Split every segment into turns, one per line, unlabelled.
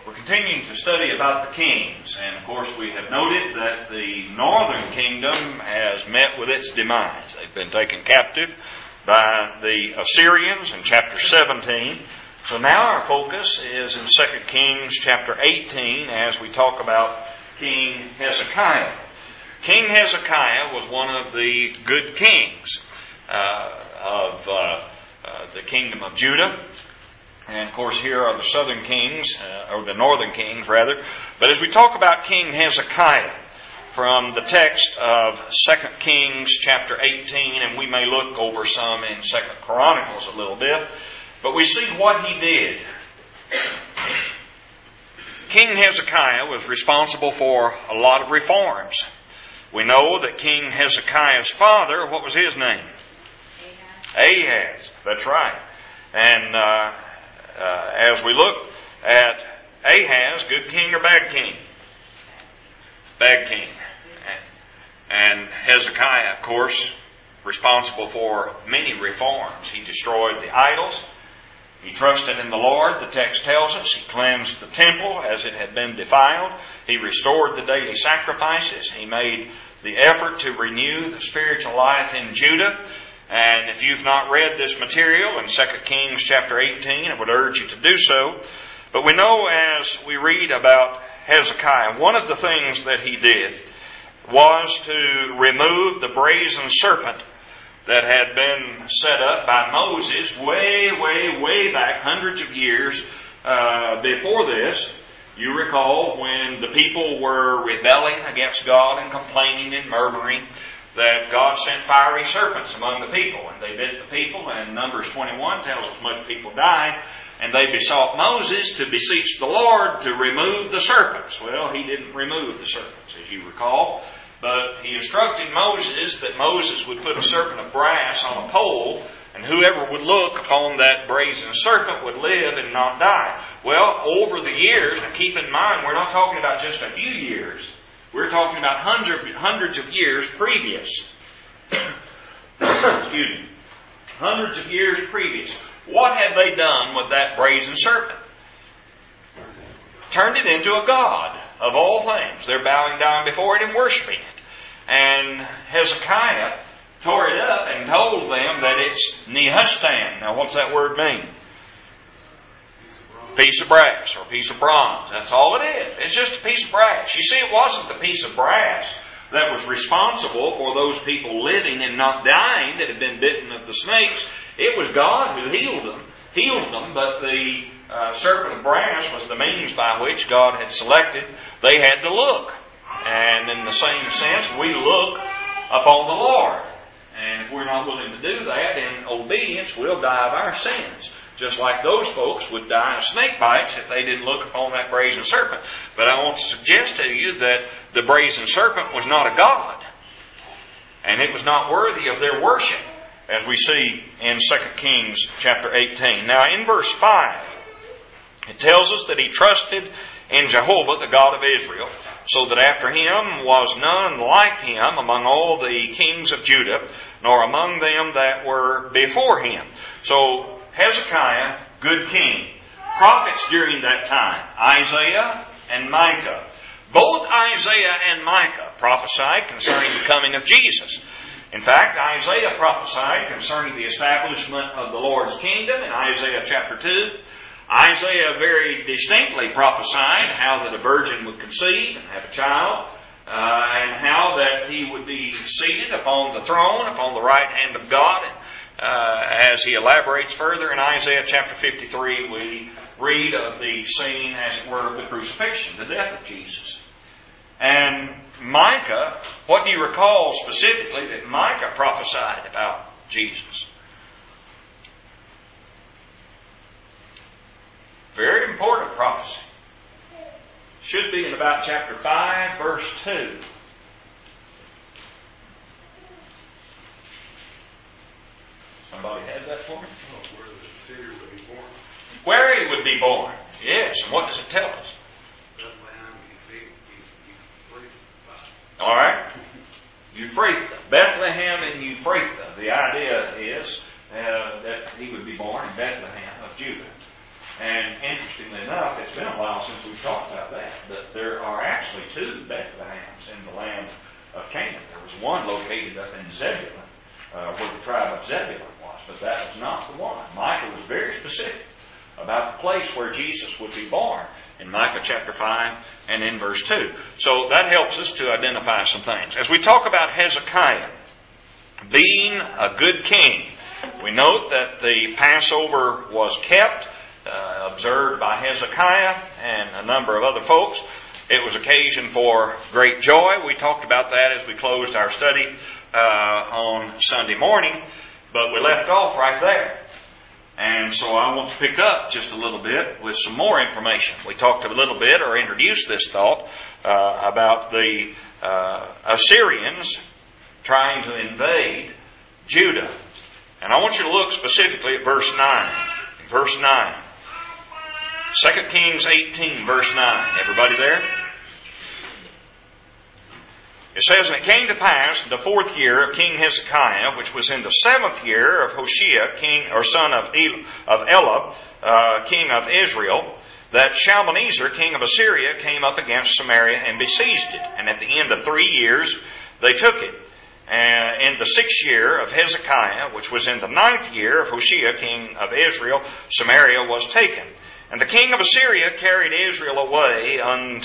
We're continuing to study about the kings, and of course we have noted that the northern kingdom has met with its demise. They've been taken captive by the Assyrians in chapter 17. So now our focus is in 2 Kings chapter 18 as we talk about King Hezekiah. King Hezekiah was one of the good kings of the kingdom of Judah. And of course here are the southern kings, or the northern kings rather. But as we talk about King Hezekiah from the text of 2 Kings chapter 18, and we may look over some in 2 Chronicles a little bit, but we see what he did. King Hezekiah was responsible for a lot of reforms. We know that King Hezekiah's father, what was his name? Ahaz. That's right. And as we look at Ahaz, good king or bad king? Bad king. And Hezekiah, of course, responsible for many reforms. He destroyed the idols. He trusted in the Lord, the text tells us. He cleansed the temple as it had been defiled. He restored the daily sacrifices. He made the effort to renew the spiritual life in Judah. And if you've not read this material in 2 Kings chapter 18, I would urge you to do so. But we know as we read about Hezekiah, one of the things that he did was to remove the brazen serpent that had been set up by Moses way back, hundreds of years before this. You recall when the people were rebelling against God and complaining and murmuring, that God sent fiery serpents among the people, and they bit the people, and Numbers 21 tells us much people died, and they besought Moses to beseech the Lord to remove the serpents. Well, he didn't remove the serpents, as you recall, but he instructed Moses that Moses would put a serpent of brass on a pole, and whoever would look upon that brazen serpent would live and not die. Well, over the years, and keep in mind, we're not talking about just a few years. We're talking about hundreds of years previous. Excuse me. Hundreds of years previous. What had they done with that brazen serpent? Turned it into a god of all things. They're bowing down before it and worshiping it. And Hezekiah tore it up and told them that it's Nehushtan. Now what's that word mean? Piece of brass or piece of bronze. That's all it is. It's just a piece of brass. You see, it wasn't the piece of brass that was responsible for those people living and not dying that had been bitten of the snakes. It was God who healed them, but the serpent of brass was the means by which God had selected. They had to look. And in the same sense, we look upon the Lord. And if we're not willing to do that in obedience, we'll die of our sins. Just like those folks would die of snake bites if they didn't look upon that brazen serpent. But I want to suggest to you that the brazen serpent was not a god. And it was not worthy of their worship, as we see in 2 Kings chapter 18. Now in verse 5, it tells us that he trusted in Jehovah, the God of Israel, so that after him was none like him among all the kings of Judah, nor among them that were before him. So Hezekiah, good king. Prophets during that time, Isaiah and Micah. Both Isaiah and Micah prophesied concerning the coming of Jesus. In fact, Isaiah prophesied concerning the establishment of the Lord's kingdom in Isaiah chapter 2. Isaiah very distinctly prophesied how that a virgin would conceive and have a child, and how that he would be seated upon the throne, upon the right hand of God. As he elaborates further in Isaiah chapter 53, we read of the scene, as it were, of the crucifixion, the death of Jesus. And Micah, what do you recall specifically that Micah prophesied about Jesus? Very important prophecy. Should be in about chapter 5, verse 2. Somebody had that for me?
Where the Savior would be born.
Where he would be born. Yes, and what does it tell us?
Bethlehem, Euphrates.
All right. Euphrates. Bethlehem and Euphrates. The idea is that he would be born in Bethlehem of Judah. And interestingly enough, it's been a while since we've talked about that, but there are actually two Bethlehems in the land of Canaan. There was one located up in Zebulun, where the tribe of Zebulun was, but that was not the one. Micah was very specific about the place where Jesus would be born in Micah chapter 5 and in verse 2. So that helps us to identify some things. As we talk about Hezekiah being a good king, we note that the Passover was kept, observed by Hezekiah and a number of other folks. It was occasion for great joy. We talked about that as we closed our study on Sunday morning, but we left off right there. And so I want to pick up just a little bit with some more information. We talked a little bit, or introduced this thought, about the Assyrians trying to invade Judah. And I want you to look specifically at verse 9. Verse 9. 2 Kings 18, verse 9. Everybody there? It says, "And it came to pass in the 4th year of King Hezekiah, which was in the 7th year of Hoshea, king or son of Elah, king of Israel, that Shalmaneser, king of Assyria, came up against Samaria and besieged it. And at the end of 3 years, they took it. In the 6th year of Hezekiah, which was in the 9th year of Hoshea, king of Israel, Samaria was taken. And the king of Assyria carried Israel away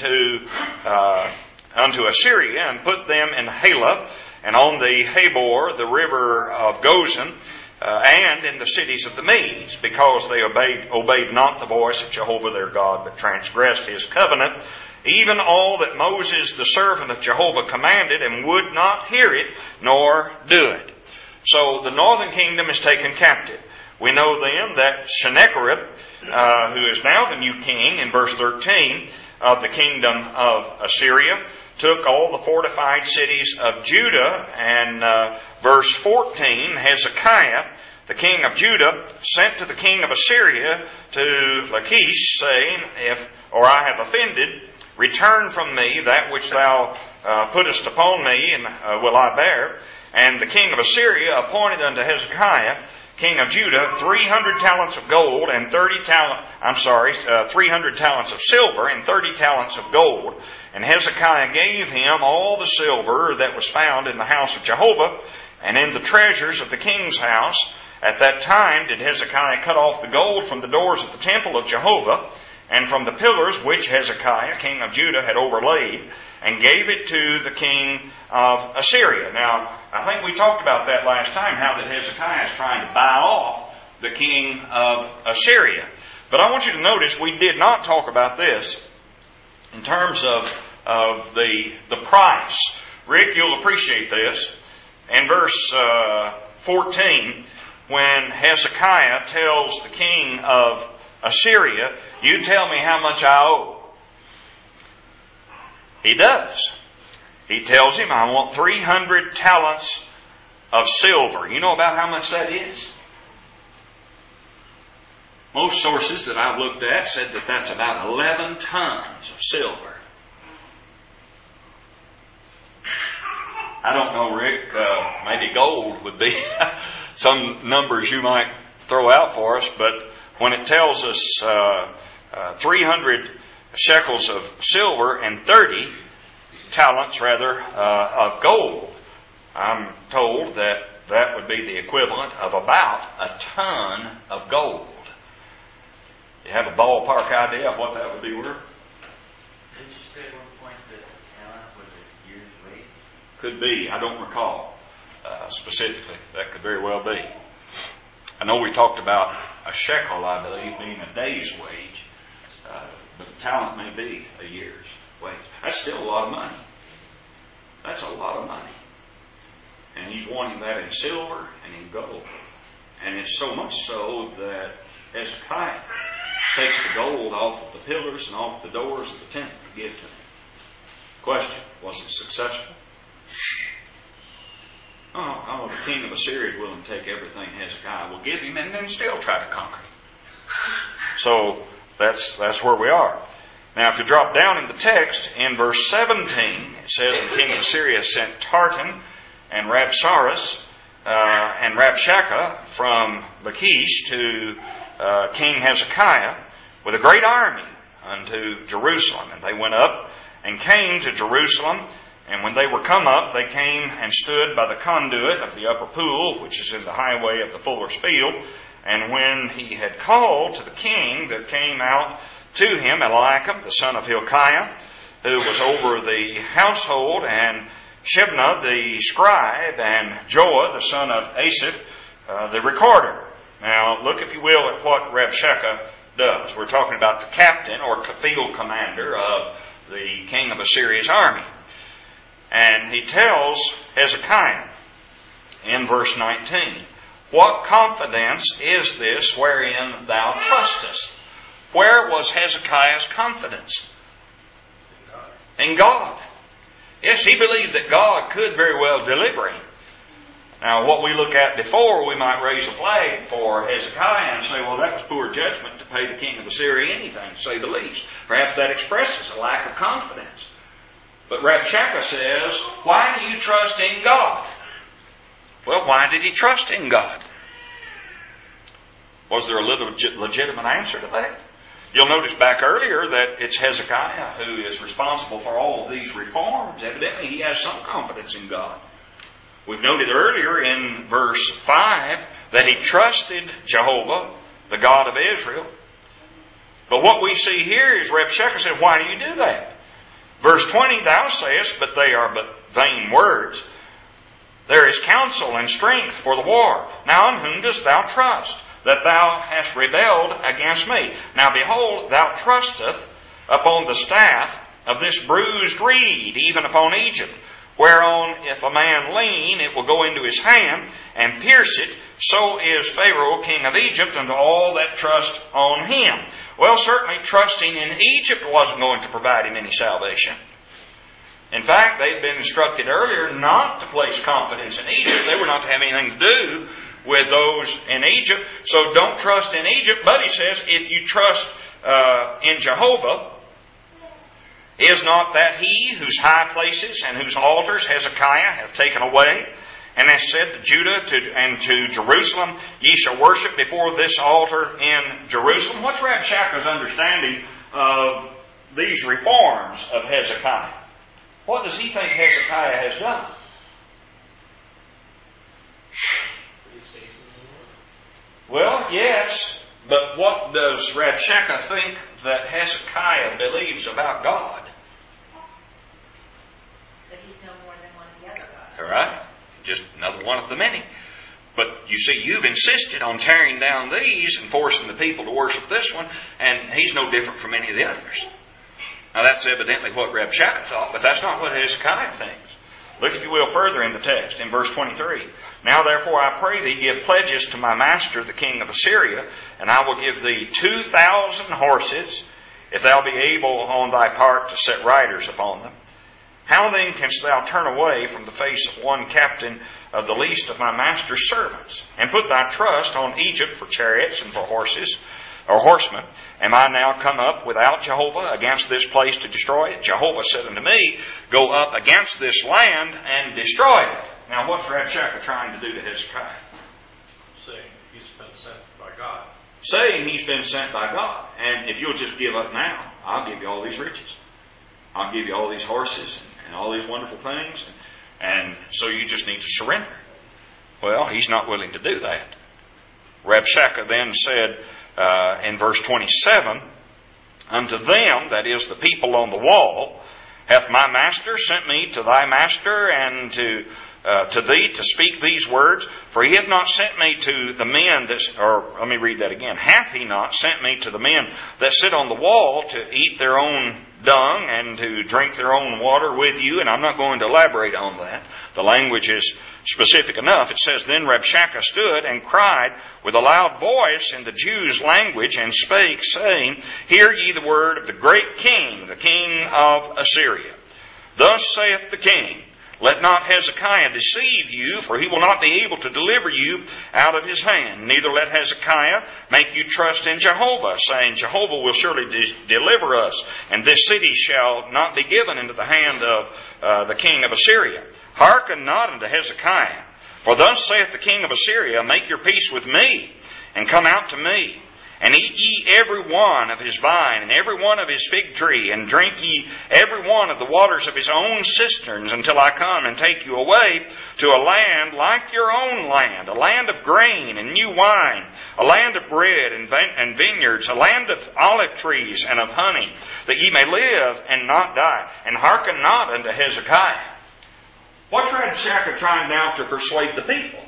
unto Assyria, and put them in Halah, and on the Habor, the river of Gozan, and in the cities of the Medes, because they obeyed not the voice of Jehovah their God, but transgressed His covenant, even all that Moses the servant of Jehovah commanded, and would not hear it, nor do it." So the northern kingdom is taken captive. We know then that Sennacherib, who is now the new king in verse 13 of the kingdom of Assyria, took all the fortified cities of Judah. And verse 14, Hezekiah, the king of Judah, sent to the king of Assyria to Lachish, saying, I have offended, return from me that which thou puttest upon me, and will I bear. And the king of Assyria appointed unto Hezekiah, king of Judah, 300 talents of gold and 300 talents of silver and 30 talents of gold. And Hezekiah gave him all the silver that was found in the house of Jehovah and in the treasures of the king's house. At that time did Hezekiah cut off the gold from the doors of the temple of Jehovah and from the pillars which Hezekiah, king of Judah, had overlaid, and gave it to the king of Assyria. Now, I think we talked about that last time, how that Hezekiah is trying to buy off the king of Assyria. But I want you to notice we did not talk about this in terms of the price. Rick, you'll appreciate this. In verse 14, when Hezekiah tells the king of Assyria, "You tell me how much I owe." He does. He tells him, "I want 300 talents of silver." You know about how much that is? Most sources that I've looked at said that that's about 11 tons of silver. I don't know, Rick. Maybe gold would be some numbers you might throw out for us, but when it tells us 300 shekels of silver and 30 talents, of gold, I'm told that that would be the equivalent of about a ton of gold. You have a ballpark idea of what that would be worth?
Didn't you say at one point that a talent was a year's wage?
Could be. I don't recall specifically. That could very well be. I know we talked about a shekel, I believe, being a day's wage. But a talent may be a year's wage. That's still a lot of money. That's a lot of money. And he's wanting that in silver and in gold. And it's so much so that Hezekiah takes the gold off of the pillars and off the doors of the temple to give to him. Question, was it successful? Oh, the king of Assyria is willing to take everything Hezekiah will give him and then still try to conquer him. So that's where we are. Now, if you drop down in the text, in verse 17, it says, "The king of Assyria sent Tartan and Rabsaris and Rabshakeh from Lachish to King Hezekiah, with a great army unto Jerusalem. And they went up and came to Jerusalem. And when they were come up, they came and stood by the conduit of the upper pool, which is in the highway of the fuller's field. And when he had called to the king, there came out to him Eliakim, the son of Hilkiah, who was over the household, and Shebna the scribe, and Joah the son of Asaph, the recorder. Now, look, if you will, at what Rabshakeh does. We're talking about the captain or field commander of the king of Assyria's army. And he tells Hezekiah in verse 19, "What confidence is this wherein thou trustest?" Where was Hezekiah's confidence? In God. Yes, he believed that God could very well deliver him. Now, what we look at before, we might raise a flag for Hezekiah and say, well, that was poor judgment to pay the king of Assyria anything, to say the least. Perhaps that expresses a lack of confidence. But Rabshakeh says, why do you trust in God? Well, why did he trust in God? Was there a legitimate answer to that? You'll notice back earlier that it's Hezekiah who is responsible for all of these reforms. Evidently, he has some confidence in God. We've noted earlier in verse 5 that he trusted Jehovah, the God of Israel. But what we see here is Rabshakeh said, why do you do that? Verse 20, thou sayest, but they are but vain words. There is counsel and strength for the war. Now on whom dost thou trust, that thou hast rebelled against me? Now behold, thou trustest upon the staff of this bruised reed, even upon Egypt, whereon if a man lean, it will go into his hand and pierce it. So is Pharaoh, king of Egypt, unto all that trust on him. Well, certainly trusting in Egypt wasn't going to provide him any salvation. In fact, they'd been instructed earlier not to place confidence in Egypt. They were not to have anything to do with those in Egypt. So don't trust in Egypt. But he says, if you trust in Jehovah, is not that he whose high places and whose altars Hezekiah hath taken away, and hath said to Judah and to Jerusalem, ye shall worship before this altar in Jerusalem? What's Rabshakeh's understanding of these reforms of Hezekiah? What does he think Hezekiah has done? Well, yes, but what does Rabshakeh think that Hezekiah believes about God?
That he's no more than one of the other gods.
All right? Just another one of the many. But you see, you've insisted on tearing down these and forcing the people to worship this one, and he's no different from any of the others. Now that's evidently what Rabshakeh thought, but that's not what Hezekiah thinks. Look, if you will, further in the text, in verse 23. Now therefore I pray thee, give pledges to my master, the king of Assyria, and I will give thee 2,000 horses, if thou be able on thy part to set riders upon them. How then canst thou turn away from the face of one captain of the least of my master's servants, and put thy trust on Egypt for chariots and for horses, or horsemen? Am I now come up without Jehovah against this place to destroy it? Jehovah said unto me, go up against this land and destroy it. Now what's Rabshakeh trying to do to Hezekiah?
Saying he's been sent by God.
Saying he's been sent by God. And if you'll just give up now, I'll give you all these riches. I'll give you all these horses and all these wonderful things. And so you just need to surrender. Well, he's not willing to do that. Rabshakeh then said in verse 27, unto them, that is the people on the wall, hath my master sent me to thy master and to thee to speak these words? For he hath not sent me to the men that, or let me read that again. Hath he not sent me to the men that sit on the wall to eat their own dung and to drink their own water with you? And I'm not going to elaborate on that. The language is specific enough. It says, then Rabshakeh stood and cried with a loud voice in the Jews' language and spake, saying, hear ye the word of the great king, the king of Assyria. Thus saith the king, let not Hezekiah deceive you, for he will not be able to deliver you out of his hand. Neither let Hezekiah make you trust in Jehovah, saying, Jehovah will surely deliver us, and this city shall not be given into the hand of the king of Assyria. Hearken not unto Hezekiah, for thus saith the king of Assyria, make your peace with me, and come out to me, And eat ye every one of his vine, and every one of his fig tree, and drink ye every one of the waters of his own cisterns, until I come and take you away to a land like your own land, a land of grain and new wine, a land of bread and vineyards, a land of olive trees and of honey, that ye may live and not die. And hearken not unto Hezekiah. What's Rabshakeh trying now to persuade the people?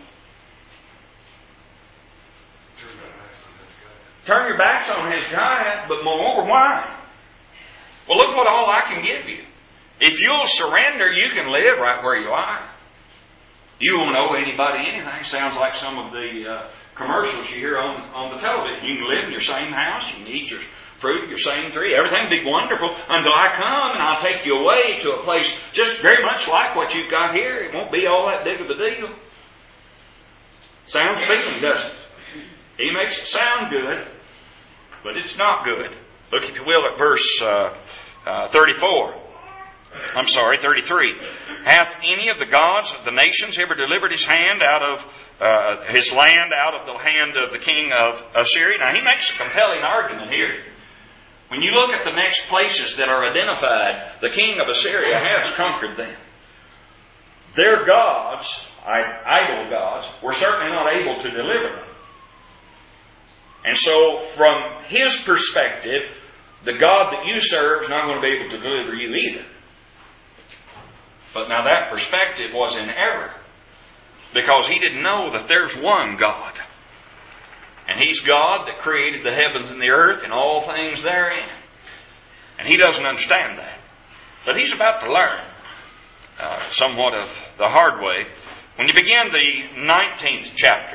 Turn your backs on Hezekiah, but moreover, why? Well, look what all I can give you. If you'll surrender, you can live right where you are. You won't owe anybody anything. Sounds like some of the commercials you hear on the television. You can live in your same house. You can eat your fruit, your same tree. Everything will be wonderful until I come and I'll take you away to a place just very much like what you've got here. It won't be all that big of a deal. Sounds appealing, doesn't it? He makes it sound good, but it's not good. Look, if you will, at verse 33. Hath any of the gods of the nations ever delivered his hand out of his land out of the hand of the king of Assyria? Now, he makes a compelling argument here. When you look at the next places that are identified, the king of Assyria has conquered them. Their gods, idol gods, were certainly not able to deliver them. And so, from his perspective, the God that you serve is not going to be able to deliver you either. But now that perspective was in error, because he didn't know that there's one God. And He's God that created the heavens and the earth and all things therein. And he doesn't understand that. But he's about to learn somewhat of the hard way. When you begin the 19th chapter,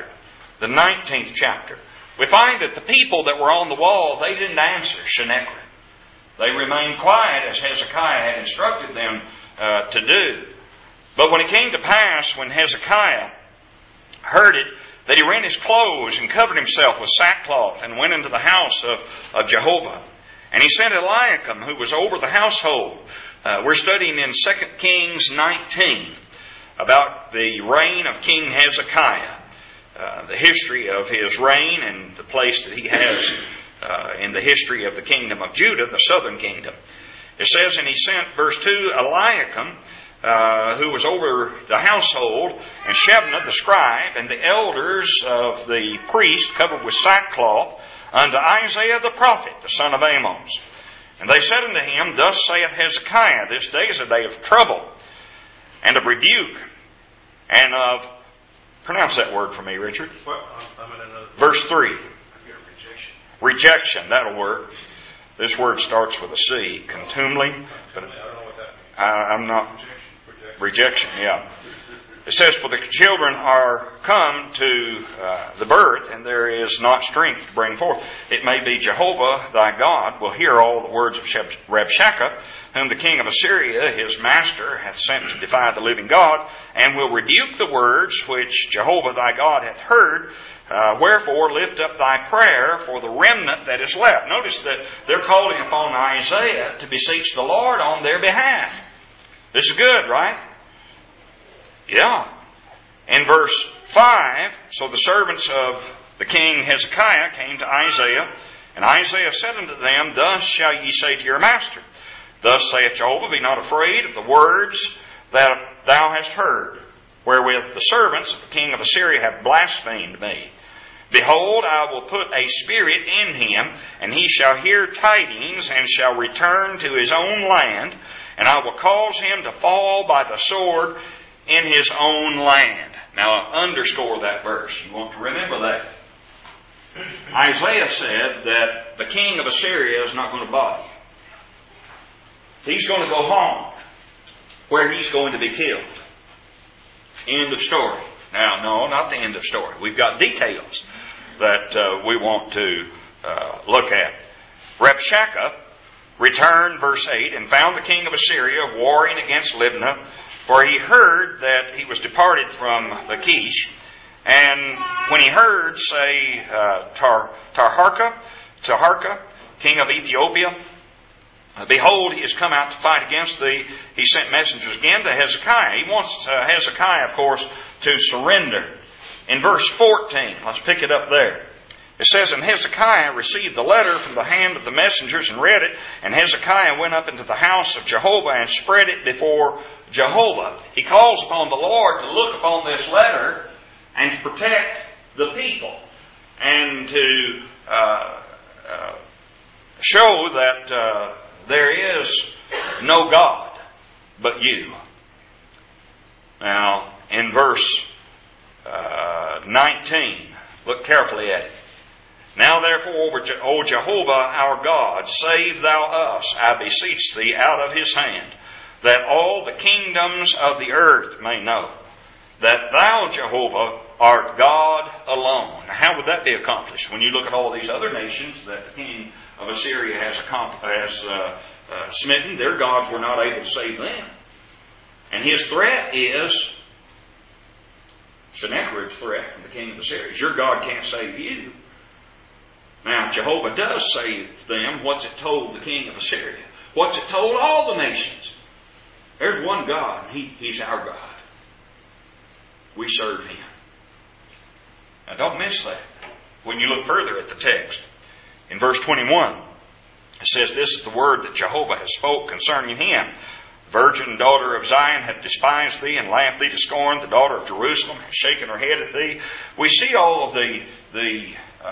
we find that the people that were on the wall, they didn't answer Sennacherib. They remained quiet as Hezekiah had instructed them to do. But when it came to pass, when Hezekiah heard it, that he rent his clothes and covered himself with sackcloth and went into the house of Jehovah. And he sent Eliakim, who was over the household. We're studying in 2 Kings 19 about the reign of King Hezekiah. The history of his reign and the place that he has in the history of the kingdom of Judah, the southern kingdom. It says, and he sent, verse 2, Eliakim, who was over the household, and Shebna the scribe, and the elders of the priest covered with sackcloth, unto Isaiah the prophet, the son of Amos. And they said unto him, Thus saith Hezekiah, this day is a day of trouble, and of rebuke, and of... Pronounce that word for me, Richard. Verse 3. Rejection. That'll work. This word starts with a C. Contumely. But I'm not... Rejection, yeah. It says, For the children are come to the birth, and there is not strength to bring forth. It may be Jehovah thy God will hear all the words of Rabshakeh, whom the king of Assyria, his master, hath sent to defy the living God, and will rebuke the words which Jehovah thy God hath heard. Wherefore lift up thy prayer for the remnant that is left. Notice that they're calling upon Isaiah to beseech the Lord on their behalf. This is good, right? Yeah. In verse 5, so the servants of the king Hezekiah came to Isaiah, and Isaiah said unto them, Thus shall ye say to your master, Thus saith Jehovah, Be not afraid of the words that thou hast heard, wherewith the servants of the king of Assyria have blasphemed me. Behold, I will put a spirit in him, and he shall hear tidings, and shall return to his own land, and I will cause him to fall by the sword in his own land. Now, underscore that verse. You want to remember that. Isaiah said that the king of Assyria is not going to bother you. He's going to go home, where he's going to be killed. End of story. Now, no, not the end of story. We've got details that we want to look at. Rabshakeh returned, verse 8, and found the king of Assyria warring against Libnah, for he heard that he was departed from Lachish. And when he heard, say, Taharka, king of Ethiopia, Behold, he has come out to fight against thee, he sent messengers again to Hezekiah. He wants Hezekiah, of course, to surrender. In verse 14, let's pick it up there. It says, and Hezekiah received the letter from the hand of the messengers and read it. And Hezekiah went up into the house of Jehovah and spread it before Jehovah. He calls upon the Lord to look upon this letter and to protect the people. And to show that there is no God but you. Now, in verse 19, look carefully at it. Now therefore, O Jehovah our God, save thou us, I beseech thee, out of his hand, that all the kingdoms of the earth may know that thou, Jehovah, art God alone. Now, how would that be accomplished? When you look at all these other nations that the king of Assyria has smitten, their gods were not able to save them. And his threat is Sennacherib's threat from the king of Assyria. Your God can't save you. Now, Jehovah does save them. What's it told the king of Assyria? What's it told all the nations? There's one God, and He's our God. We serve Him. Now, don't miss that. When you look further at the text, in verse 21, it says, this is the word that Jehovah has spoke concerning him. Virgin daughter of Zion hath despised thee and laughed thee to scorn. The daughter of Jerusalem hath shaken her head at thee. We see all of the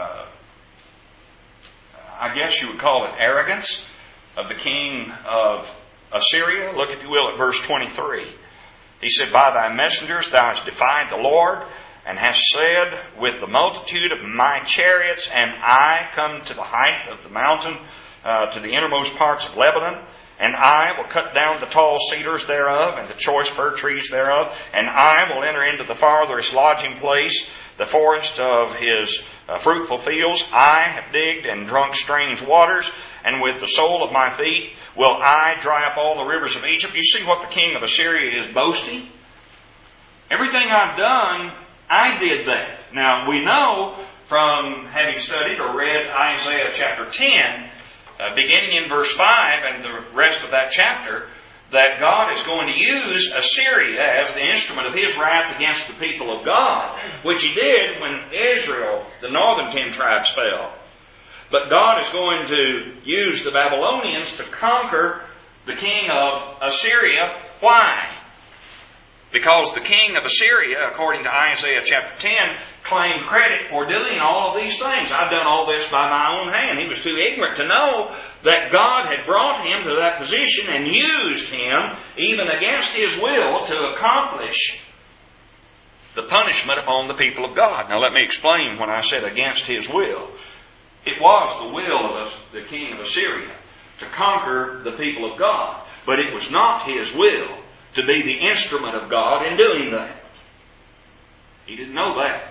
I guess you would call it arrogance of the king of Assyria. Look, if you will, at verse 23. He said, by thy messengers thou hast defied the Lord, and hast said, with the multitude of my chariots, and I come to the height of the mountain, to the innermost parts of Lebanon, and I will cut down the tall cedars thereof, and the choice fir trees thereof, and I will enter into the farthest lodging place, the forest of his fruitful fields. I have digged and drunk strange waters, and with the sole of my feet will I dry up all the rivers of Egypt. You see what the king of Assyria is boasting? Everything I've done, I did that. Now, we know from having studied or read Isaiah chapter 10, beginning in verse 5 and the rest of that chapter, that God is going to use Assyria as the instrument of His wrath against the people of God, which He did when Israel, the northern 10 tribes, fell. But God is going to use the Babylonians to conquer the king of Assyria. Why? Because the king of Assyria, according to Isaiah chapter 10, claimed credit for doing all of these things. I've done all this by my own hand. He was too ignorant to know that God had brought him to that position and used him, even against his will, to accomplish the punishment upon the people of God. Now let me explain when I said against his will. It was the will of the king of Assyria to conquer the people of God. But it was not his will to be the instrument of God in doing that. He didn't know that.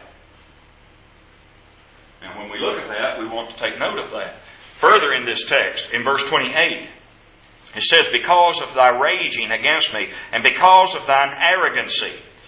Now when we look at that, we want to take note of that. Further in this text, in verse 28, it says, because of thy raging against me, and because of thine arrogancy,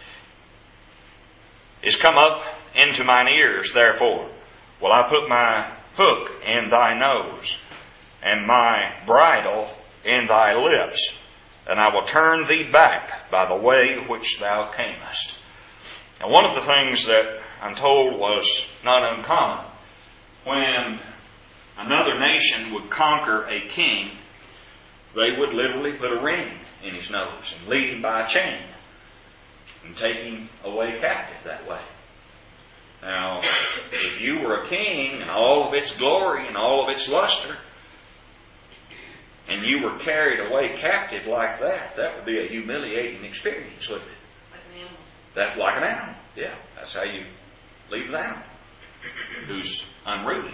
is come up into mine ears, therefore will I put my hook in thy nose, and my bridle in thy lips, and I will turn thee back by the way which thou camest. Now, one of the things that I'm told was not uncommon, when another nation would conquer a king, they would literally put a ring in his nose and lead him by a chain and take him away captive that way. Now, if you were a king and all of its glory and all of its luster, and you were carried away captive like that, that would be a humiliating experience, wouldn't it?
Like an animal.
That's like an animal. Yeah, that's how you leave an animal who's unruly.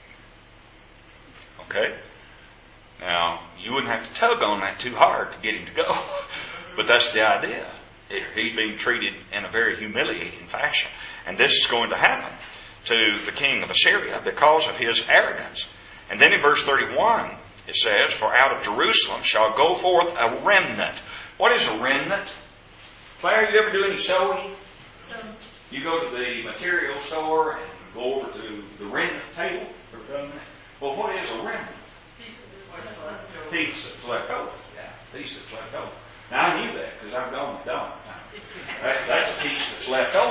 Okay? Now, you wouldn't have to tug on that too hard to get him to go. But that's the idea. He's being treated in a very humiliating fashion. And this is going to happen to the king of Assyria because of his arrogance. And then in verse 31, it says, for out of Jerusalem shall go forth a remnant. What is a remnant? Claire, you ever do any sewing? You go to the material store and go over to the remnant table. Well, what is a remnant? Piece that's left over. Yeah, piece that's left over. Now I knew that because I've gone to Dawn. That's a piece that's left over.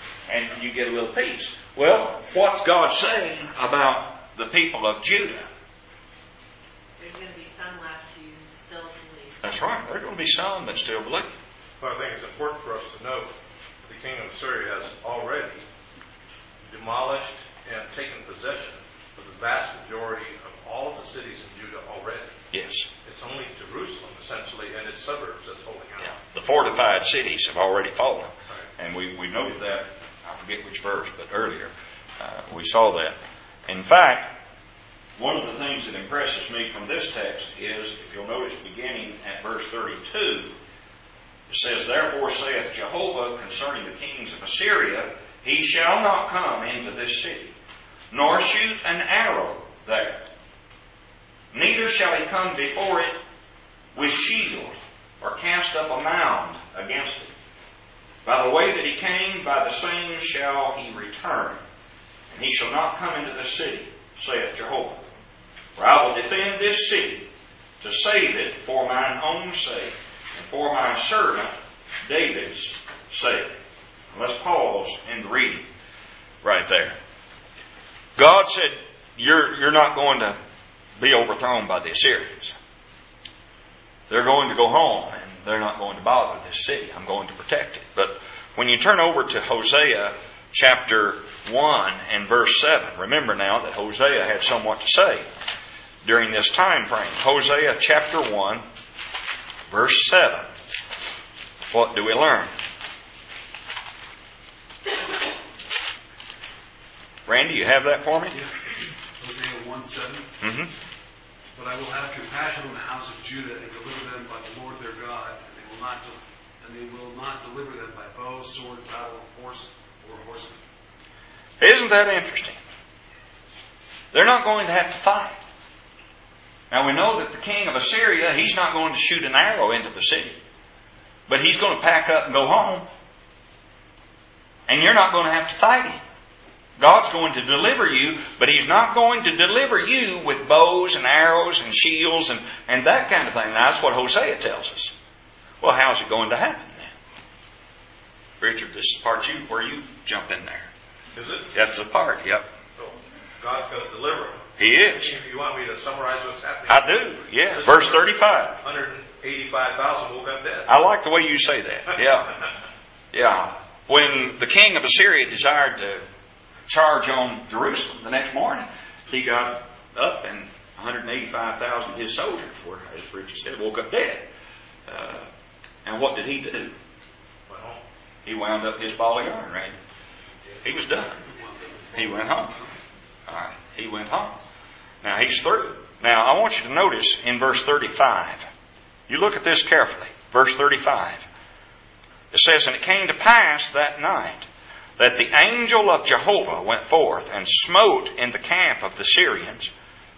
and you get a little peace. Well, what's God saying about the people of Judah?
There's going to be some left who still believe.
That's right. There are going to be some that still believe.
But I think it's important for us to note the king of Syria has already demolished and taken possession of the vast majority of all of the cities in Judah already.
Yes.
It's only Jerusalem, essentially, and its suburbs that's holding out.
Yeah. The fortified cities have already fallen.
Right.
And we noted that, I forget which verse, but earlier we saw that. In fact, one of the things that impresses me from this text is, if you'll notice beginning at verse 32, it says, "Therefore saith Jehovah concerning the kings of Assyria, he shall not come into this city, nor shoot an arrow there. Neither shall he come before it with shield, or cast up a mound against it. By the way that he came, by the same shall he return. And he shall not come into the city, saith Jehovah. For I will defend this city, to save it for mine own sake, and for my servant David's sake." Let's pause in the reading right there. God said, you're not going to be overthrown by the Assyrians. They're going to go home, and they're not going to bother this city. I'm going to protect it. But when you turn over to Hosea chapter 1 and verse 7, remember now that Hosea had somewhat to say during this time frame. Hosea chapter 1, verse 7. What do we learn? Randy, you have that for me?
Hosea 1:7.
Mm-hmm.
"But I will have compassion on the house of Judah and deliver them by the Lord their God, and they will not deliver them by bow, sword, battle, horse, or horseman."
Isn't that interesting? They're not going to have to fight. Now we know that the king of Assyria, he's not going to shoot an arrow into the city. But he's going to pack up and go home. And you're not going to have to fight him. God's going to deliver you, but He's not going to deliver you with bows and arrows and shields and that kind of thing. Now, that's what Hosea tells us. Well, how's it going to happen then? Richard, this is the part where you jump in there.
Is it?
That's the part, yep.
So God's going to deliver them.
He is.
You want me to summarize what's happening?
I do, yeah. Verse 35.
185,000 woke up dead.
I like the way you say that. Yeah. Yeah. When the king of Assyria desired to charge on Jerusalem the next morning, he got up and 185,000 of his soldiers were, as Richard said, woke up dead. And what did he do?
Went home.
He wound up his ball of yarn, right? He was done. He went home. All right. He went home. Now he's through. Now I want you to notice in verse 35. You look at this carefully. Verse 35. It says, "And it came to pass that night that the angel of Jehovah went forth and smote in the camp of the Syrians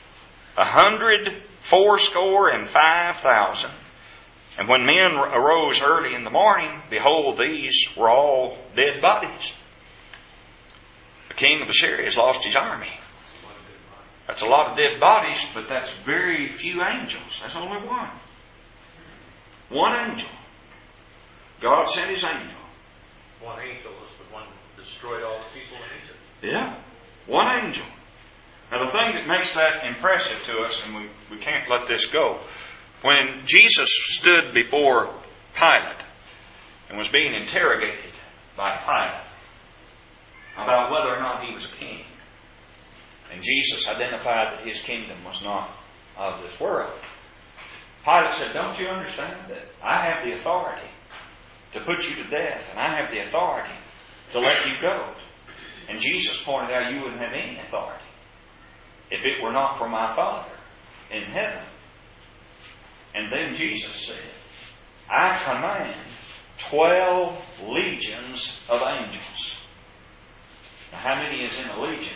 185,000. And when men arose early in the morning, behold, these were all dead bodies." The king of Assyria has lost his army. That's a lot of dead bodies, but that's very few angels. That's only one. One angel. God sent His angel.
One angel is the one who destroyed all the people in Egypt.
Yeah. One angel. Now the thing that makes that impressive to us, and we can't let this go, when Jesus stood before Pilate and was being interrogated by Pilate about whether or not he was a king, and Jesus identified that His kingdom was not of this world, Pilate said, "Don't you understand that I have the authority to put you to death, and I have the authority to let you go?" And Jesus pointed out, you wouldn't have any authority if it were not for my Father in heaven. And then Jesus said, "I command 12 legions of angels." Now how many is in a legion?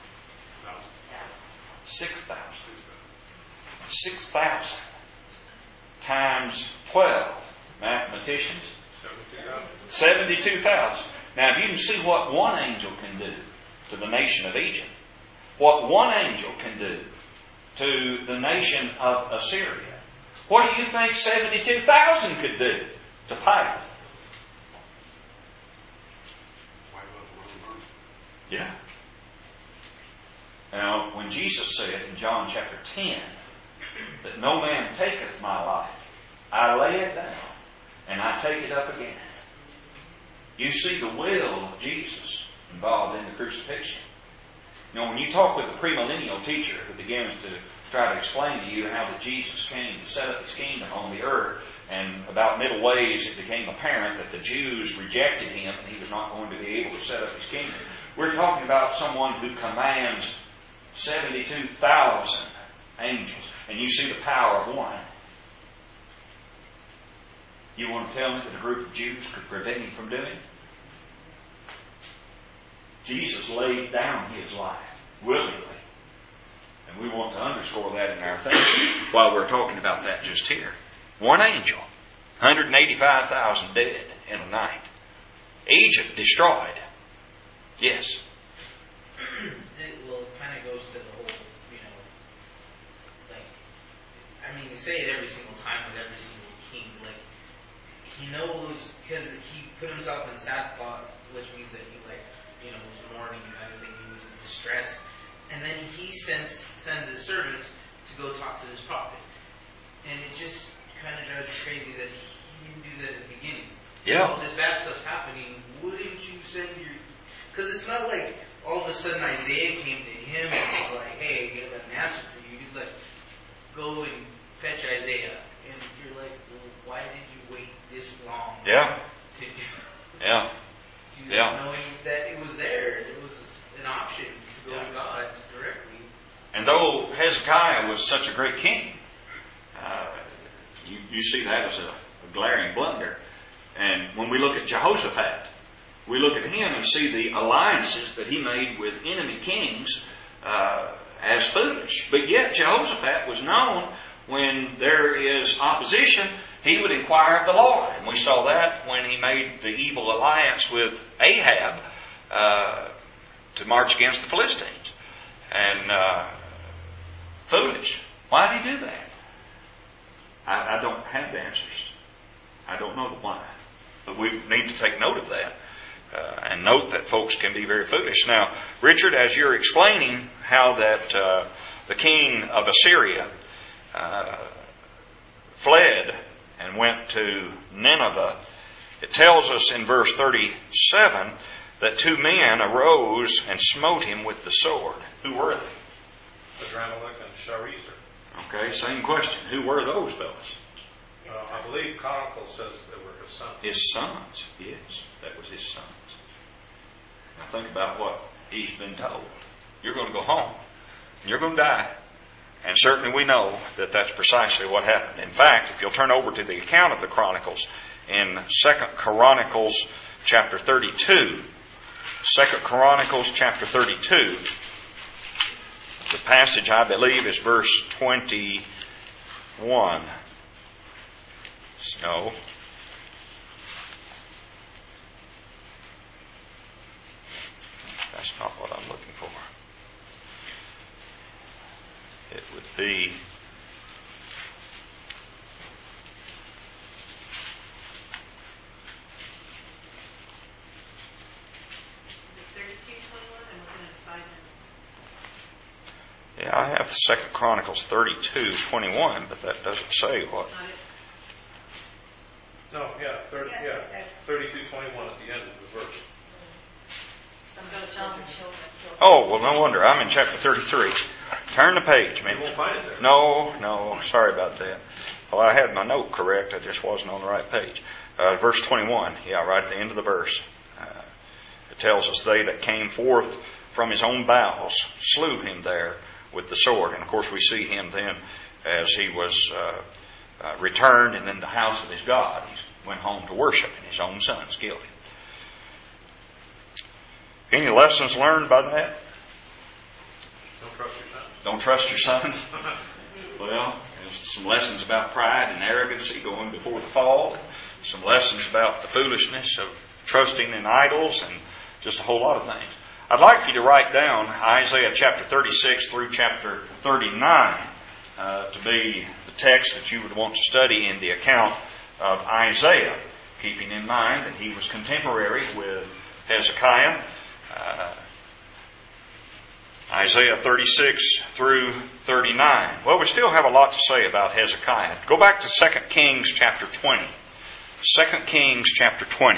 6,000. 6,000 times 12. Mathematicians? 72,000. Now, if you can see what one angel can do to the nation of Egypt, what one angel can do to the nation of Assyria, what do you think 72,000 could do to Pilate? Yeah. Now, when Jesus said in John chapter 10 that no man taketh my life, I lay it down and I take it up again. You see the will of Jesus involved in the crucifixion. You know, when you talk with a premillennial teacher who begins to try to explain to you how that Jesus came to set up His kingdom on the earth, and about middle ways it became apparent that the Jews rejected Him and He was not going to be able to set up His kingdom. We're talking about someone who commands 72,000 angels, and you see the power of one. You want to tell me that a group of Jews could prevent Him from doing it? Jesus laid down His life willingly. And we want to underscore that in our thinking while we're talking about that just here. One angel, 185,000 dead in a night. Egypt destroyed. Yes.
Well, it kind of goes to the whole, you say it every single time with every single king. He knows, because he put himself in sackcloth, which means that he, was mourning kind of thing. He was in distress. And then he sends his servants to go talk to this prophet. And it just kind of drives me crazy that he didn't do that at the beginning.
Yeah.
All this bad stuff's happening. Wouldn't you send your... Because it's not like all of a sudden Isaiah came to him and was like, hey, I got an answer for you. He's like, go and fetch Isaiah. And you're like, well, why did you wait this long to do that? Knowing that it was there. It was an option to go to God directly.
And though Hezekiah was such a great king, you see that as a glaring blunder. And when we look at Jehoshaphat, we look at him and see the alliances that he made with enemy kings as foolish. But yet Jehoshaphat was known, when there is opposition, he would inquire of the Lord. And we saw that when he made the evil alliance with Ahab to march against the Philistines. And foolish. Why did he do that? I don't have the answers. I don't know the why. But we need to take note of that. And note that folks can be very foolish. Now, Richard, as you're explaining how that the king of Assyria fled and went to Nineveh, it tells us in verse 37 that two men arose and smote him with the sword. Who were they?
Adramelech and Sharezer.
Okay, same question. Who were those fellows?
I believe Chronicles says they were his sons.
His sons, yes. That was his sons. Now think about what he's been told. You're going to go home. And you're going to die. And certainly we know that that's precisely what happened. In fact, if you'll turn over to the account of the Chronicles in 2 Chronicles chapter 32. 2 Chronicles chapter 32. The passage, I believe, is verse 21. No. That's not what I'm looking for. It would be... Yeah, I have 2 Chronicles 32:21, but that doesn't say what.
No, 32:21 at the end of the verse.
Oh, well, no wonder. I'm in chapter 33. Turn the page, man.
You won't find it there.
No, sorry about that. Well, I had my note correct. I just wasn't on the right page. Verse 21, right at the end of the verse. It tells us, they that came forth from his own bowels slew him there with the sword. And of course we see him then as he was returned and in the house of his God. He went home to worship and his own sons killed him. Any lessons learned by that?
Don't trust your sons.
Don't trust your sons? Well, there's some lessons about pride and arrogancy going before the fall. Some lessons about the foolishness of trusting in idols and just a whole lot of things. I'd like for you to write down Isaiah chapter 36 through chapter 39 to be the text that you would want to study in the account of Isaiah, keeping in mind that he was contemporary with Hezekiah. Isaiah 36 through 39. Well, we still have a lot to say about Hezekiah. Go back to 2 Kings chapter 20. 2 Kings chapter 20.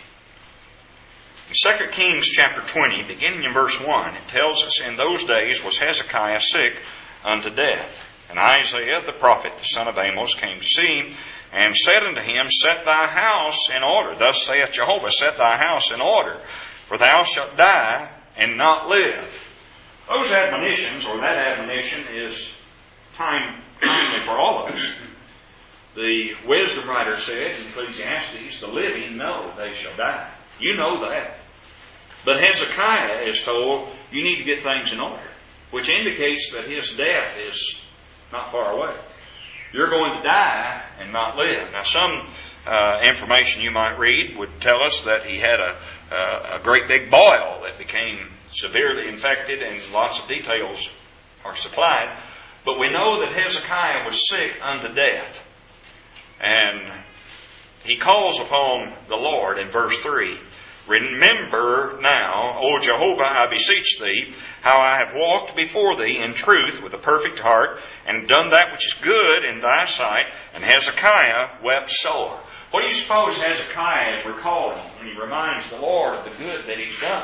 In 2 Kings chapter 20, beginning in verse 1, it tells us, In those days was Hezekiah sick unto death. And Isaiah the prophet, the son of Amos, came to see him, and said unto him, Set thy house in order. Thus saith Jehovah, Set thy house in order, for thou shalt die and not live. Those admonitions, or that admonition, is timely for all of us. The wisdom writer said in Ecclesiastes, The living know they shall die. You know that. But Hezekiah is told, you need to get things in order, which indicates that his death is not far away. You're going to die and not live. Now, some information you might read would tell us that he had a great big boil that became severely infected, and lots of details are supplied. But we know that Hezekiah was sick unto death. And he calls upon the Lord in verse 3. Remember now, O Jehovah, I beseech thee, how I have walked before thee in truth with a perfect heart, and done that which is good in thy sight. And Hezekiah wept sore. What do you suppose Hezekiah is recalling when he reminds the Lord of the good that he's done?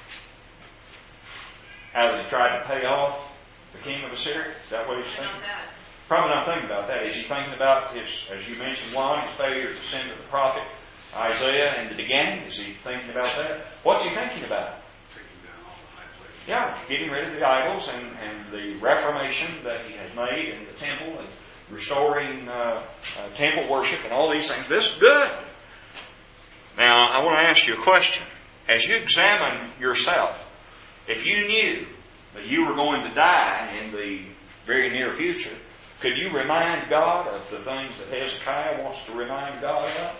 How that he tried to pay off the king of Assyria? Is that what he's thinking? Probably not thinking about that. Is he thinking about his, as you mentioned, his failure to send to the prophet Isaiah in the beginning? Is he thinking about that? What's he thinking about?
Taking down all the high places.
Yeah, getting rid of the idols and the reformation that he has made in the temple and restoring temple worship and all these things. This is good. Now, I want to ask you a question. As you examine yourself, if you knew that you were going to die in the very near future, could you remind God of the things that Hezekiah wants to remind God about?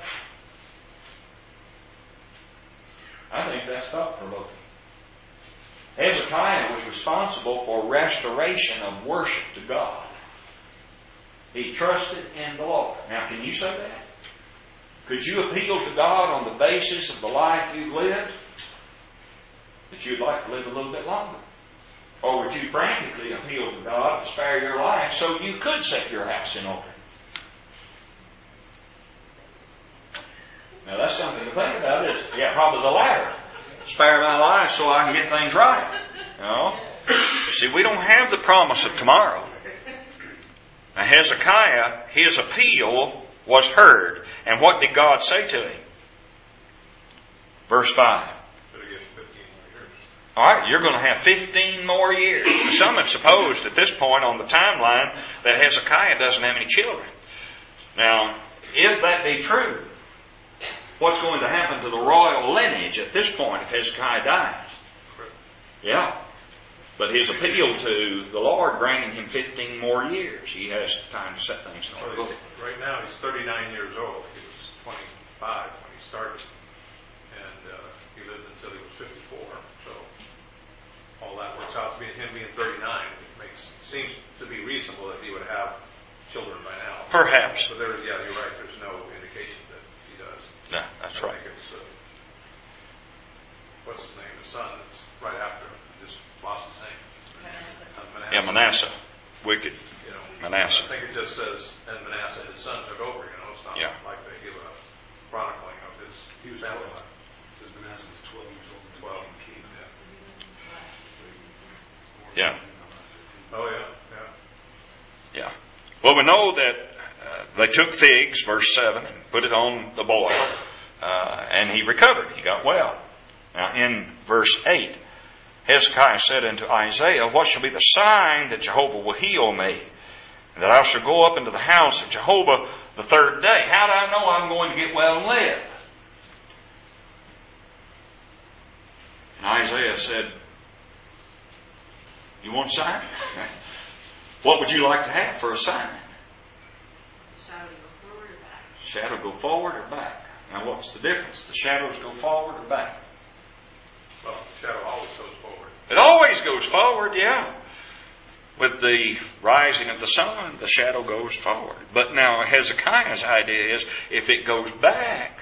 I think that's thought-provoking. Hezekiah was responsible for restoration of worship to God. He trusted in the Lord. Now, can you say that? Could you appeal to God on the basis of the life you've lived? That you'd like to live a little bit longer? Or would you frantically appeal to God to spare your life so you could set your house in order? Now that's something to think about, isn't it? Yeah, probably the latter. Spare my life so I can get things right. No. You see, we don't have the promise of tomorrow. Now Hezekiah, his appeal was heard. And what did God say to him? Verse 5. All right, you're going to have 15 more years. Some have supposed at this point on the timeline that Hezekiah doesn't have any children. Now, if that be true, what's going to happen to the royal lineage at this point if Hezekiah dies? Yeah. But his appeal to the Lord granting him 15 more years. He has time to set things in order.
Right now he's 39 years old. He was 25 when he started. And he lived until he was 54. So all that works out to be him being 39. It seems to be reasonable that he would have children by now.
Perhaps.
But you're right. There's no indication that he does.
No, that's right.
I think it's, what's his name? The son that's right after him. I just lost his name. Manasseh.
Yeah, Manasseh. Wicked. Manasseh.
I think it just says, and Manasseh, his son, took over. It's not like they give a chronicling of his.
He was 12. It says Manasseh was 12 years old.
12.
King.
Yeah.
Oh, yeah.
Yeah. Well, we know that they took figs, verse 7, and put it on the boil, and he recovered. He got well. Now, in verse 8, Hezekiah said unto Isaiah, What shall be the sign that Jehovah will heal me, and that I shall go up into the house of Jehovah the third day? How do I know I'm going to get well and live? And Isaiah said, You want a sign? What would you like to have for a sign?
Shadow go forward or back?
Shadow go forward or back? Now what's the difference? The shadows go forward or back?
Well, the shadow always goes forward.
It always goes forward, yeah. With the rising of the sun, the shadow goes forward. But now Hezekiah's idea is, if it goes back,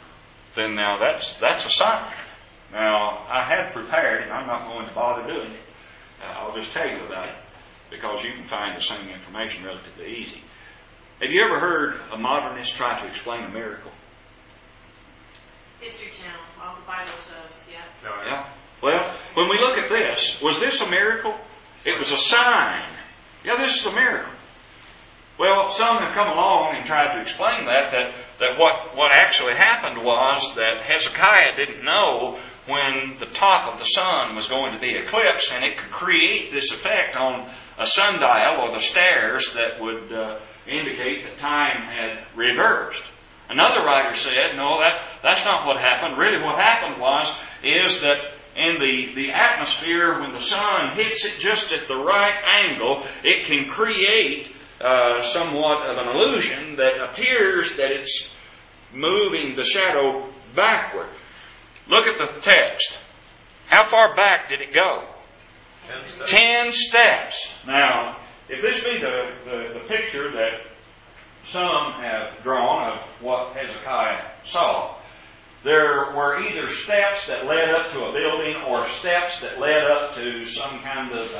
then now that's a sign. Now, I had prepared, and I'm not going to bother doing it, I'll just tell you about it because you can find the same information relatively easy. Have you ever heard a modernist try to explain a miracle?
History Channel, all the Bible shows, yeah.
Yeah. Well, when we look at this, was this a miracle? It was a sign. Yeah, this is a miracle. Well, some have come along and tried to explain that what actually happened was that Hezekiah didn't know when the top of the sun was going to be eclipsed, and it could create this effect on a sundial or the stairs that would indicate that time had reversed. Another writer said, no, that's not what happened. Really what happened is that in the atmosphere, when the sun hits it just at the right angle, it can create somewhat of an illusion that appears that it's moving the shadow backward. Look at the text. How far back did it go? 10 steps. Now, if this be the picture that some have drawn of what Hezekiah saw, there were either steps that led up to a building or steps that led up to some kind of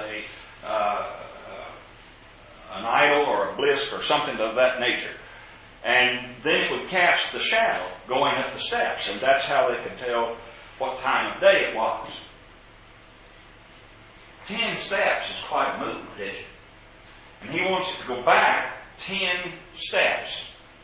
an idol or a obelisk or something of that nature. And then it would cast the shadow going up the steps, and that's how they could tell what time of day it was. 10 steps is quite a move, isn't it? And he wants it to go back 10 steps.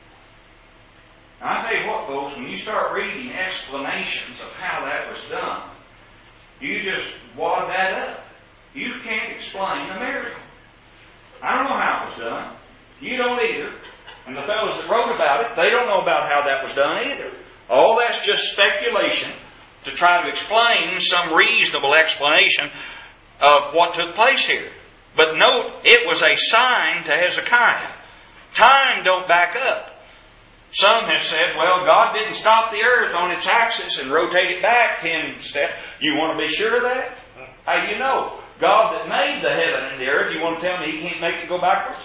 Now, I tell you what, folks, when you start reading explanations of how that was done, you just wad that up. You can't explain a miracle. I don't know how it was done. You don't either. And the fellows that wrote about it, they don't know about how that was done either. All that's just speculation to try to explain some reasonable explanation of what took place here. But note, it was a sign to Hezekiah. Time don't back up. Some have said, well, God didn't stop the earth on its axis and rotate it back 10 steps. You want to be sure of that? How do you know? God that made the heaven and the earth, you want to tell me He can't make it go backwards?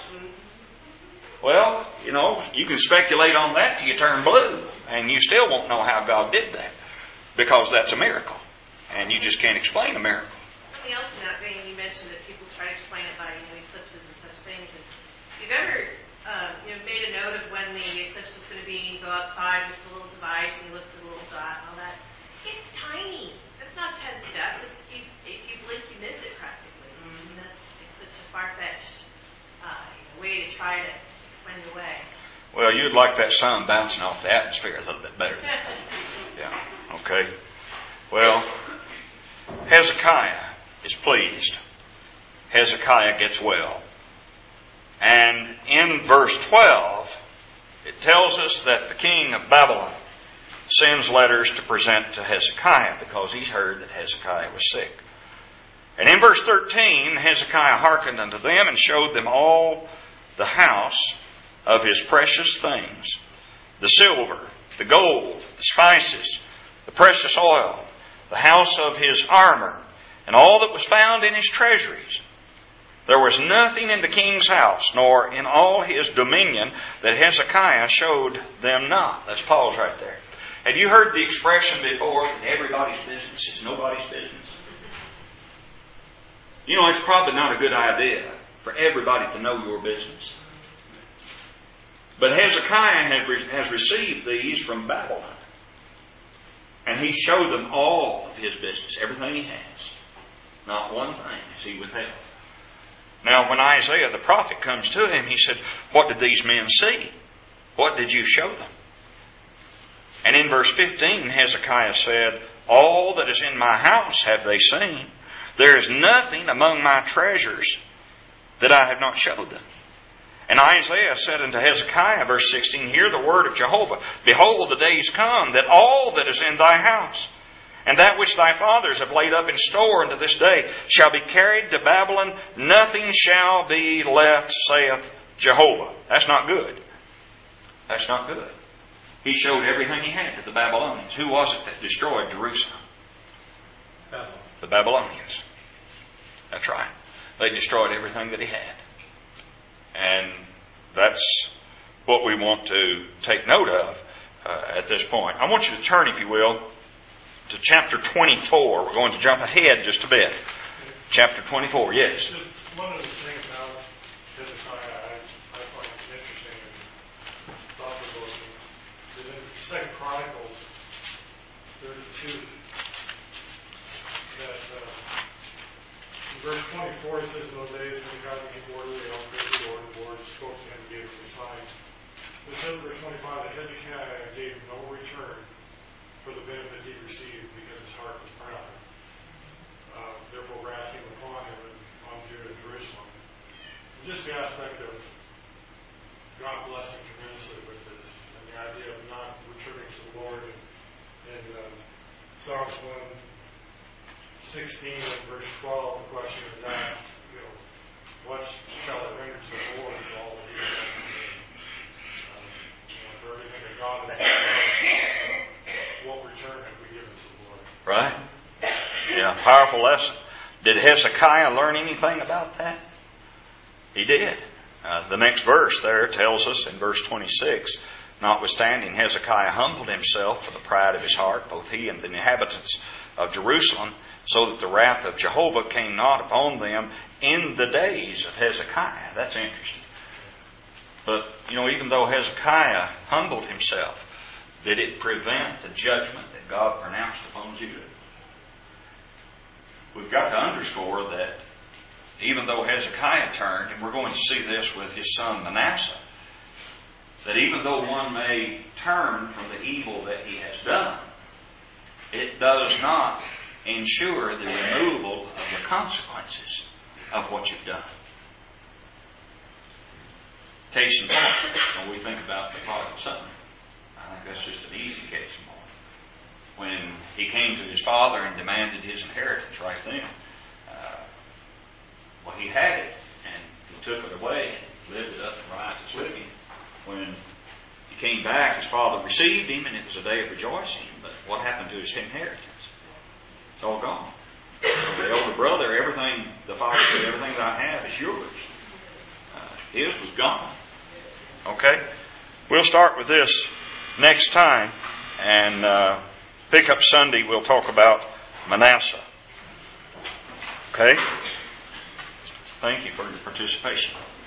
Well, you can speculate on that till you turn blue, and you still won't know how God did that, because that's a miracle, and you just can't explain a miracle.
Something else in that vein, you mentioned that people try to explain it by eclipses and such things. And if you've ever made a note of when the eclipse was going to be, you go outside with the little device and you look at the little dot and all that. It's tiny. It's not 10 steps. If you blink, you miss it practically. Mm-hmm. And it's such a far-fetched way to try to explain it away.
Well, you'd like that sun bouncing off the atmosphere a little bit better than that. Yeah, okay. Well, Hezekiah is pleased. Hezekiah gets well. And in verse 12, it tells us that the king of Babylon sends letters to present to Hezekiah because he's heard that Hezekiah was sick. And in verse 13, Hezekiah hearkened unto them and showed them all the house of his precious things, the silver, the gold, the spices, the precious oil, the house of his armor, and all that was found in his treasuries. There was nothing in the king's house, nor in all his dominion, that Hezekiah showed them not. That's Paul's right there. Have you heard the expression before, everybody's business is nobody's business? It's probably not a good idea for everybody to know your business. But Hezekiah has received these from Babylon. And he showed them all of his business, everything he has. Not one thing has he withheld. Now, when Isaiah the prophet comes to him, he said, what did these men see? What did you show them? And in verse 15, Hezekiah said, all that is in my house have they seen. There is nothing among my treasures that I have not showed them. And Isaiah said unto Hezekiah, verse 16, hear the word of Jehovah. Behold, the days come that all that is in thy house, and that which thy fathers have laid up in store unto this day, shall be carried to Babylon. Nothing shall be left, saith Jehovah. That's not good. That's not good. He showed everything he had to the Babylonians. Who was it that destroyed Jerusalem?
Babylon.
The Babylonians. That's right. They destroyed everything that he had. And that's what we want to take note of at this point. I want you to turn, if you will, to chapter 24. We're going to jump ahead just a bit. chapter 24. Yes.
Just one of the things about Hezekiah I find interesting and thought-provoking is in 2 Chronicles 32 that in verse 24 it says, "In those days Hezekiah became orderly, all praised the Lord, and the Lord spoke to him and gave him the signs." It says in verse 25 that Hezekiah gave no return for the benefit he received because his heart was proud. Therefore wrath came upon him and on Judah and Jerusalem. And just the aspect of God blessing tremendously with this, and the idea of not returning to the Lord. And Psalms 116 and verse 12, the question is asked, what shall I render to the Lord for all that he has done for me? For everything that God has done, what return have we given to the Lord?
Right? Yeah, powerful lesson. Did Hezekiah learn anything about that? He did. The next verse there tells us in verse 26, "Notwithstanding Hezekiah humbled himself for the pride of his heart, both he and the inhabitants of Jerusalem, so that the wrath of Jehovah came not upon them in the days of Hezekiah." That's interesting. But, even though Hezekiah humbled himself, did it prevent the judgment that God pronounced upon Judah? We've got to underscore that even though Hezekiah turned, and we're going to see this with his son Manasseh, that even though one may turn from the evil that he has done, it does not ensure the removal of the consequences of what you've done. Case in point, when we think about the prodigal son, I think that's just an easy case in point. When he came to his father and demanded his inheritance right then, he had it, and he took it away and lived it up in riotous living. When he came back, his father received him, and it was a day of rejoicing. But what happened to his inheritance? It's all gone. The older brother, the father said, "Everything that I have is yours." His was gone. Okay? We'll start with this next time, and pick up Sunday, we'll talk about Manasseh. Okay? Thank you for your participation.